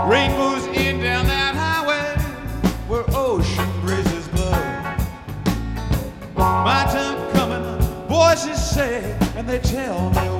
Rainbows in down that highway where ocean breezes blow. My time coming, voices say, and they tell me